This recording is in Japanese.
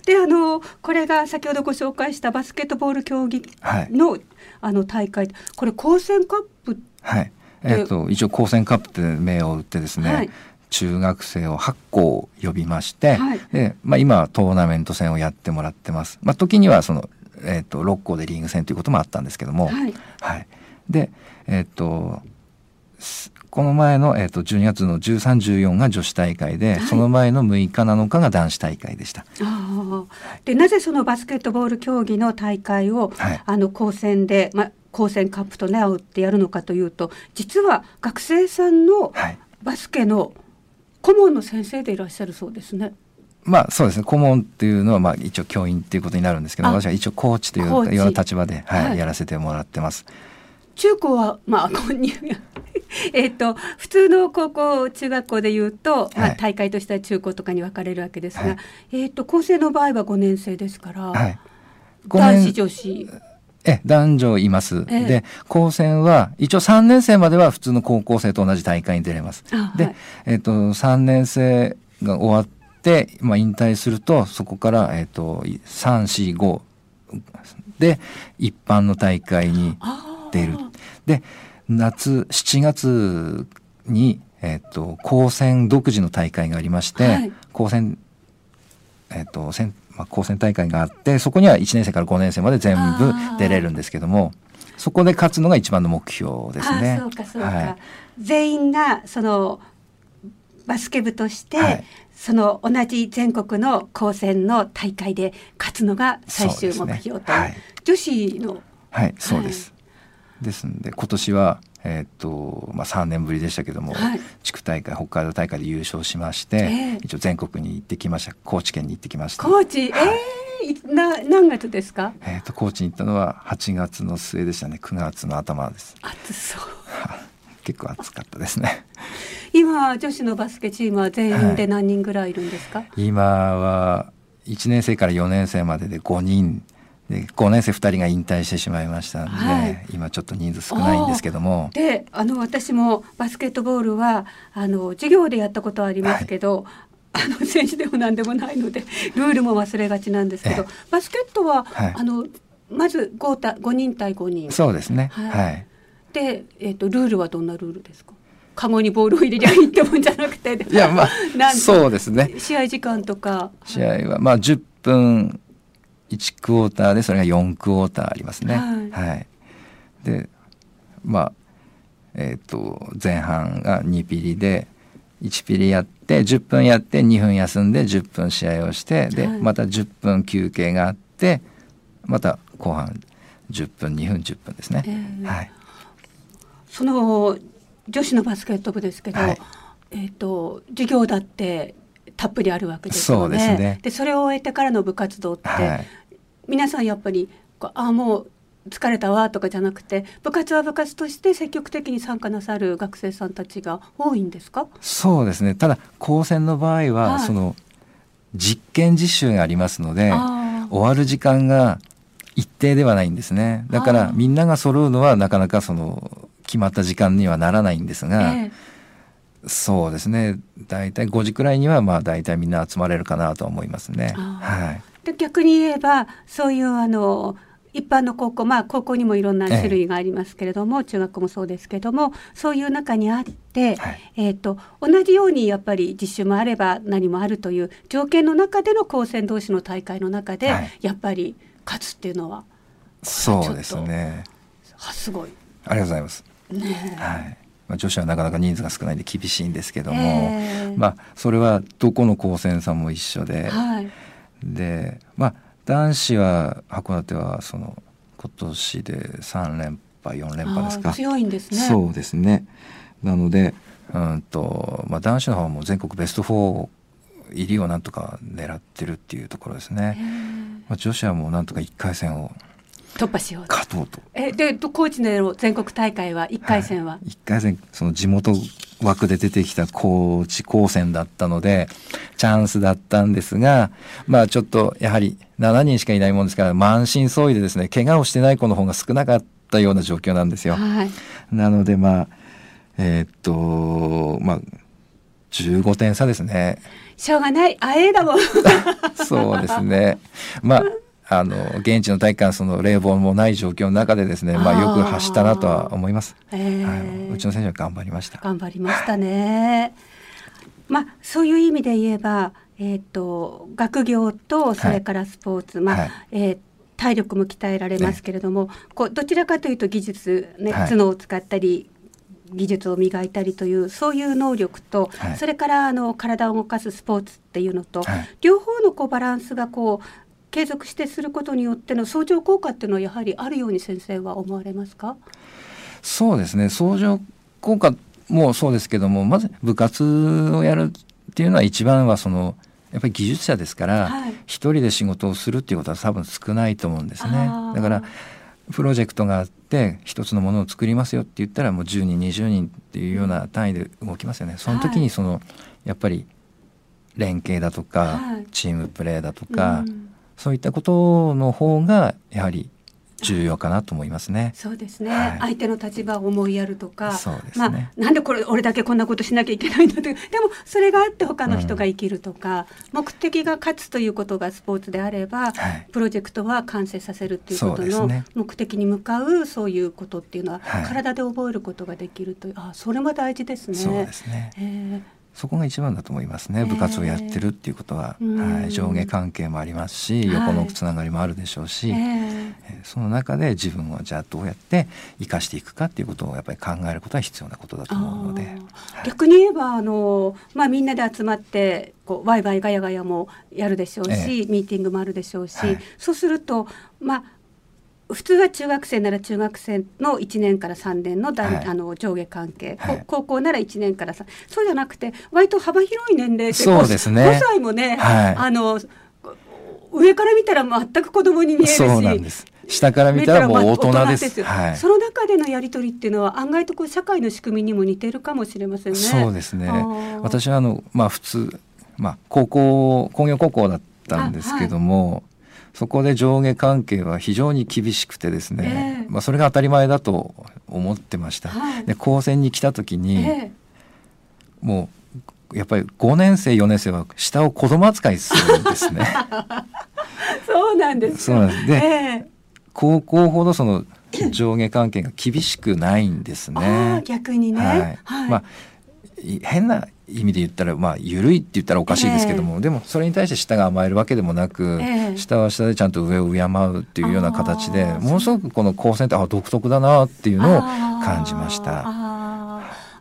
でこれが先ほどご紹介したバスケットボール競技の、大会、これ高専カップ、 はい、一応高専カップって銘を打ってですね、はい、中学生を8校呼びまして、はい、で今はトーナメント戦をやってもらってます。時には6校でリーグ戦ということもあったんですけども、はいはい、でこの前の、12月の13、14が女子大会で、はい、その前の6日7日が男子大会でした。 でなぜそのバスケットボール競技の大会を、はい、高専で、高専カップと銘を打ってやるのかというと、実は学生さんのバスケの顧問の先生でいらっしゃるそうですね。 そうですね、顧問っていうのは一応教員っていうことになるんですけど、私は一応コーチというような立場で、はいはい、やらせてもらってます。 中高は普通の高校中学校でいうと、大会としては中高とかに分かれるわけですが、はい、高専の場合は5年生ですから、はい、男子女子男女います、で高専は一応3年生までは普通の高校生と同じ大会に出れます。で、はい、3年生が終わって引退すると、そこから、3、4、5で一般の大会に出る。で夏7月に、高専独自の大会がありまして、はい、高専大会があって、そこには1年生から5年生まで全部出れるんですけども、そこで勝つのが一番の目標ですね。 そうかそうか、はい、全員がそのバスケ部として、はい、その同じ全国の高専の大会で勝つのが最終目標という、はい、女子の、 はいそうです、ですので今年は、3年ぶりでしたけども、はい、地区大会北海道大会で優勝しまして、一応全国に行ってきました。高知県に行ってきました。 高知、何月ですか？ 高知に行ったのは8月の末でしたね。9月の頭です。 暑そう結構暑かったですね。 今女子のバスケチームは全員で何人ぐらいいるんですか？はい、 今は1年生から4年生までで5人で、5年生2人が引退してしまいましたので、はい、今ちょっと人数少ないんですけども。 で私もバスケットボールは授業でやったことはありますけど、はい、選手でも何でもないのでルールも忘れがちなんですけど、バスケットは、はい、まず5人対5人。 そうですね、はいはい、 で、ルールはどんなルールですか？カゴにボールを入れりゃいいってもんじゃなくていやそうですね、 試合時間とか試合は10分1クォーターで、それが4クォーターありますね。はいはい、で前半が2ピリで1ピリやって10分やって2分休んで10分試合をして、でまた10分休憩があって、また後半10分2分10分ですね。はい、 その女子のバスケット部ですけど、はい、授業だってたっぷりあるわけですよね。そうですね。でそれを終えてからの部活動って、はい、皆さんやっぱりもう疲れたわとかじゃなくて、部活は部活として積極的に参加なさる学生さんたちが多いんですか？そうですね。 ただ高専の場合は、はい、その実験実習がありますので、終わる時間が一定ではないんですね。だからみんなが揃うのはなかなかその決まった時間にはならないんですが、そうですね、だいたい5時くらいにはだいたいみんな集まれるかなと思いますね。はい、 で逆に言えばそういう一般の高校、高校にもいろんな種類がありますけれども、中学校もそうですけども、そういう中にあって、はい、同じようにやっぱり実習もあれば何もあるという条件の中での高専同士の大会の中で、はい、やっぱり勝つっていうのはそうですね。 すごい。 ありがとうございます。ね、はい、女子はなかなか人数が少ないんで厳しいんですけども、それはどこの高専さんも一緒で、はい、で男子は函館は今年で3連覇4連覇ですか。 強いんですね。 そうですね。なので男子の方も全国ベスト4入りをなんとか狙ってるっていうところですね。女子はもうなんとか1回戦を突破しようと。 勝とうと。 で高知での全国大会は1回戦は、 1回戦その地元枠で出てきた高知高専だったのでチャンスだったんですが、ちょっとやはり7人しかいないもんですから、満身創痍でですね、怪我をしてない子の方が少なかったような状況なんですよ。はい、なので15点差ですね。 しょうがないだもんそうですね。現地の体育館、その冷房もない状況の中でですね、よく走ったなとは思います。うちの選手は頑張りましたね。そういう意味で言えば、学業とそれからスポーツ、体力も鍛えられますけれども、どちらかというと技術、頭脳を使ったり技術を磨いたりというそういう能力と、それから体を動かすスポーツっていうのと、両方のバランスが継続してすることによっての相乗効果っていうのはやはりあるように先生は思われますか？ そうですね、相乗効果もそうですけども、まず部活をやるっていうのは一番はやっぱり技術者ですから、一人で仕事をするっていうことは多分少ないと思うんですね。だからプロジェクトがあって一つのものを作りますよって言ったらもう10人20人っていうような単位で動きますよね。その時にやっぱり連携だとか、チームプレーだとか、そういったことの方がやはり重要かなと思いますね。 そうですね、相手の立場を思いやるとか、 そうですね、 なんで俺だけこんなことしなきゃいけないんだと。でもそれがあって他の人が生きるとか、目的が勝つということがスポーツであれば、プロジェクトは完成させるっていうことの目的に向かう、そういうことっていうのは、体で覚えることができるという、それも大事ですね。 そうですね、そこが一番だと思いますね。部活をやってるっていうことは、上下関係もありますし、横のつながりもあるでしょうし、その中で自分をじゃあどうやって生かしていくかっていうことをやっぱり考えることは必要なことだと思うので、 逆に言えばみんなで集まってワイワイガヤガヤもやるでしょうし、ミーティングもあるでしょうし、そうすると普通は中学生なら中学生の1年から3年の上下関係、高校なら1年から3、そうじゃなくて割と幅広い年齢で、 そうですね、 5歳もね、上から見たら全く子供に見えるし、 そうなんです。下から見たらもう大人です。 その中でのやり取りっていうのは案外と社会の仕組みにも似ているかもしれませんね。 そうですね。私は普通、工業高校だったんですけども、そこで上下関係は非常に厳しくてですね、それが当たり前だと思ってました。で、高専に来た時に、もうやっぱり5年生4年生は下を子供扱いするんですね。 そうなんです。 そうなんです。で、高校ほど上下関係が厳しくないんですね。 逆にね、 変な意味で言ったら緩いって言ったらおかしいですけども、でもそれに対して下が甘えるわけでもなく、下は下でちゃんと上を敬うっていうような形で、ものすごくこの高専って独特だなっていうのを感じました。